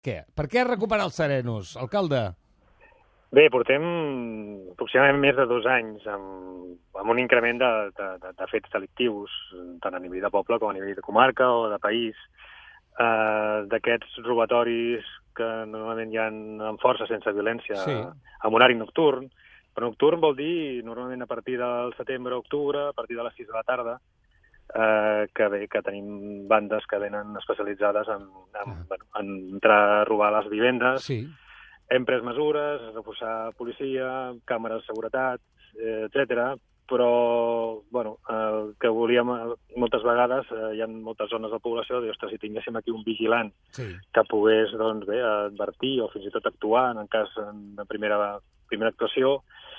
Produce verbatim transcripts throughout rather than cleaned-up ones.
què? Per què recuperar els serenos, alcalde? Bé, portem aproximadament més de dos anys amb, amb un increment de, de, de, de fets delictius, tant a nivell de poble com a nivell de comarca o de país. Uh, d'aquests robatoris que normalment hi ha amb força, sense violència, sí. amb horari nocturn. Però nocturn vol dir normalment a partir del setembre o octubre, a partir de les sis de la tarda, uh, que, bé, que tenim bandes que venen especialitzades en, en, ah. bueno, en entrar a robar les vivendes. Sí. Hem pres mesures, reforçar policia, càmeres de seguretat, eh, etcètera. Però, bueno, el que volíem moltes vegades, eh, hi ha moltes zones de població, dir, ostres, si tinguéssim aquí un vigilant sí. que pogués, doncs, bé, advertir o fins i tot actuar en cas de primera, primera actuació.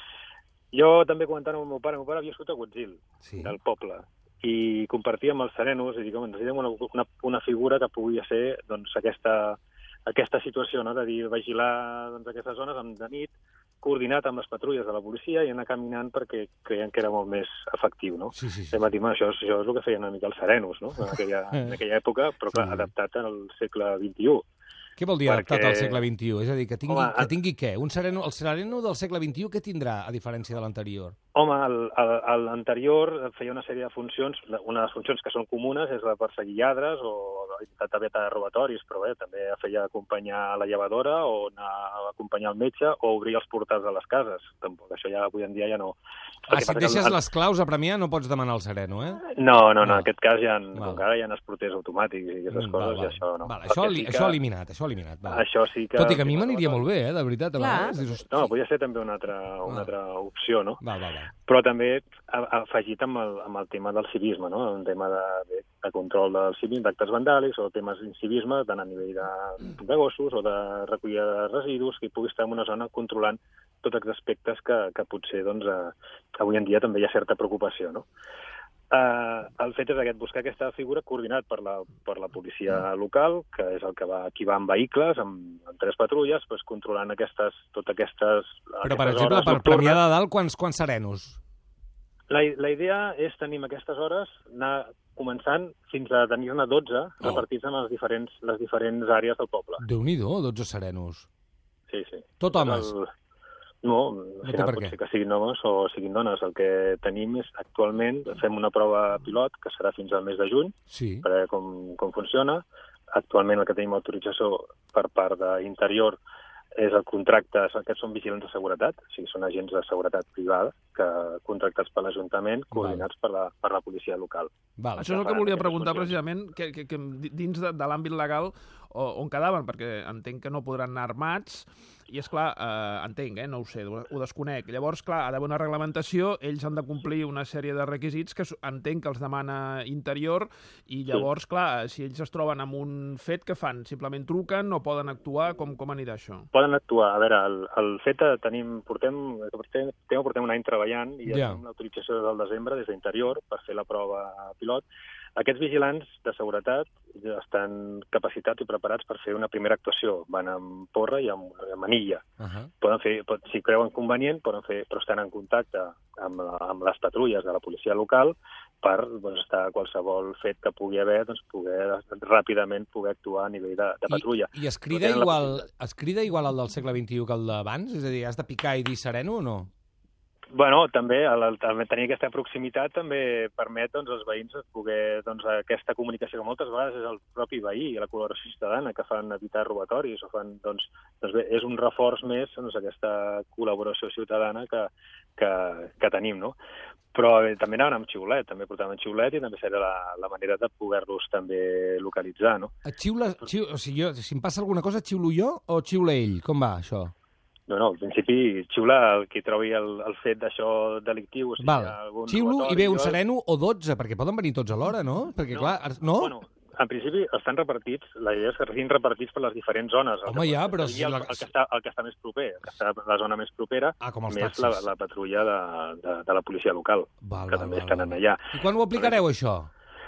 Jo també comentant amb el meu pare, el meu pare havia escut a Guatzil, sí. del poble, i compartia amb els serenos, i dic, home, necessitem una, una, una figura que pugui ser, doncs, aquesta, aquesta situació, no?, de dir, vigilar, doncs, aquestes zones de nit, coordinat amb les patrulles de la policia i anar caminant perquè creien que era molt més efectiu, no? Sí, sí, sí. Vam dir, això, això és el que feien una mica els serenos, no?, en aquella, en aquella època, però clar, sí. adaptat al segle vint-i-u. Què vol dir perquè... adaptat al segle vint-i-u? És a dir, que tingui, Home, que tingui què? Un sereno, el sereno del segle vint-i-u què tindrà, a diferència de l'anterior? Home, l'anterior feia una sèrie de funcions, una de les funcions que són comunes és la perseguir lladres o intentar evitar robatoris, però bé, també feia acompanyar la llevadora o anar a acompanyar el metge o obrir els portals de les cases. Tampoc, això ja avui en dia ja no... Ah, si et deixes el... les claus a premiar no pots demanar el sereno, eh? No, no, no, no. En aquest cas ja, com que ara hi ha els porters automàtics i aquestes mm, coses, val, i això no. Val, això, li, sí que... això eliminat, això eliminat. Val. Això sí que... Tot i que a mi m'aniria molt bé, eh, de veritat. Dius, no, podria ser també una altra, una altra opció, no? Val, val, val. Però també afegit amb el, amb el tema del civisme, no? Un tema de, de, de control del civisme, d'actes vandàlics o temes d'incivisme, tant a nivell de, de gossos o de recollida de residus, que hi pugui estar en una zona controlant tots els aspectes que, que potser doncs, eh, avui en dia també hi ha certa preocupació, no? Uh, el fet és aquest, buscar aquesta figura coordinat per la, per la policia local, que és el que va, qui va en vehicles, amb, amb tres patrulles, pues, controlant aquestes, totes aquestes... Però, aquestes per exemple, per nocturnes. Premià de dalt, quants, quants serenos? La, la idea és tenir en aquestes hores, anar començant fins a tenir-ne dotze oh. repartits en les diferents, les diferents àrees del poble. Déu-n'hi-do, dotze serenos. Sí, sí. Tot homes? El... No, al final pot ser que siguin homes o siguin dones. El que tenim és, actualment, fem una prova pilot, que serà fins al mes de juny, sí. per veure com, com funciona. Actualment el que tenim autorització per part d'Interior és el contracte, aquests són vigilants de seguretat, o sigui, són agents de seguretat privada, que contractats per l'Ajuntament, coordinats per la, per la policia local. Val. Això és el que volia preguntar precisament, que, que, que dins de, de l'àmbit legal on quedaven, perquè entenc que no podran anar armats, i és clar, eh, entenc, eh, no ho sé, ho desconec. Llavors, clar, ha d'haver una reglamentació, ells han de complir una sèrie de requisits que entenc que els demana Interior, i llavors, sí. clar, si ells es troben amb un fet, què fan? Simplement truquen o poden actuar? Com, com anirà això? Poden actuar. A veure, el, el fet tenim, portem, portem, portem un any treballant i ja tenim l'autorització del desembre des d'Interior per fer la prova pilot. Aquests vigilants de seguretat estan capacitats i preparats per fer una primera actuació. Van amb porra i amb manilla. Uh -huh. Poden fer, si creuen convenient, poden fer, però estan en contacte amb, la, amb les patrulles de la policia local per doncs, estar a qualsevol fet que pugui haver, doncs, poder ràpidament poder actuar a nivell de, de patrulla. I, i es, crida igual, es crida igual el del segle vint-i-u que el d'abans? És a dir, has de picar i dir sereno o no? Bueno, també, el, el, tenir aquesta proximitat també permet doncs, als veïns poder, doncs, aquesta comunicació que moltes vegades és el propi veí i la col·laboració ciutadana que fan evitar robatoris o fan, doncs, doncs bé, és un reforç més doncs, aquesta col·laboració ciutadana que, que, que tenim, no? Però bé, també anaven amb xiulet, també portaven xiulet i també serà la, la manera de poder-los també localitzar, no? Et xiula, xiu, o sigui, jo, si em passa alguna cosa, xiulo jo o xiula ell? Com va, això? No, no, al principi xiula el qui trobi el, el fet d'això delictiu. O sigui, val, xiulo i ve un sereno o dotze, perquè poden venir tots alhora, no? Perquè, no, clar, no? Bueno, en principi estan repartits, la idea és que siguin repartits per les diferents zones. Home, ja, però... Si el, la... el, que està, el que està més proper, el que està la zona més propera, ah, com els més la, la patrulla de, de, de la policia local, val, que val, també val, estan val. allà. I quan ho aplicareu, però, això?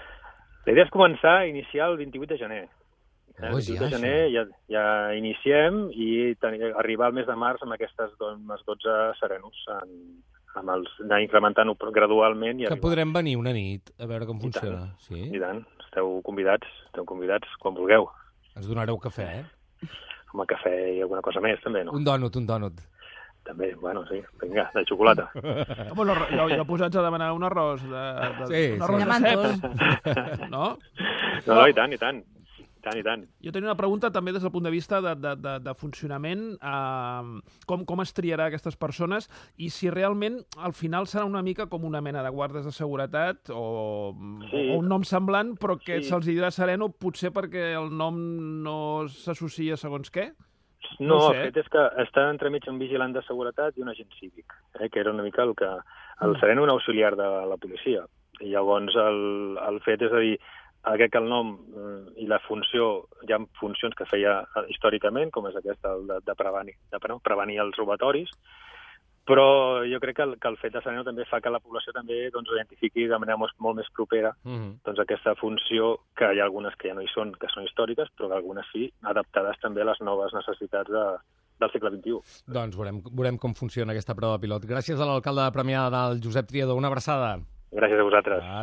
La idea és començar a iniciar el vint-i-vuit de gener. Oh, el vint-i-vuit de gener ja, ja iniciem i tenir, arribar al mes de març amb aquestes doncs, dotze serenos, en, amb els, anar incrementant-ho gradualment. I que arribar. Podrem venir una nit a veure com I funciona. Tant, sí? I tant, esteu convidats, esteu convidats quan vulgueu. Ens donareu cafè, eh? amb el cafè i alguna cosa més, també, no? Un dònut, un dònut. També, bueno, sí, vinga, de xocolata. Home, no, jo, jo posats a demanar un arròs de, de, sí, un arròs sí. de cep, no? No, no, i tant, i tant. I tant, i tant. Jo tenia una pregunta també des del punt de vista de, de, de, de funcionament, eh, com, com es triarà aquestes persones i si realment al final serà una mica com una mena de guardes de seguretat o, sí. o un nom semblant, però que sí. se'ls dirà Sereno potser perquè el nom no s'associa segons què? No, no el fet és que està entremig un vigilant de seguretat i un agent cívic, eh, que era una mica el que... El Sereno un auxiliar de la policia. I llavors el, el fet és a dir, aquest que el nom eh, i la funció, hi ha funcions que feia històricament, com és aquesta de, de, prevenir, de no, prevenir els robatoris, però jo crec que el, que el fet de Sereno també fa que la població també doncs, identifiqui de manera molt, molt més propera mm-hmm. doncs, aquesta funció, que hi ha algunes que ja no hi són, que són històriques, però que algunes sí, adaptades també a les noves necessitats de, del segle vint-i-u. Doncs veurem, veurem com funciona aquesta prova pilot. Gràcies a l'alcalde de Premià, del Josep Triadó. Una abraçada. Gràcies a vosaltres.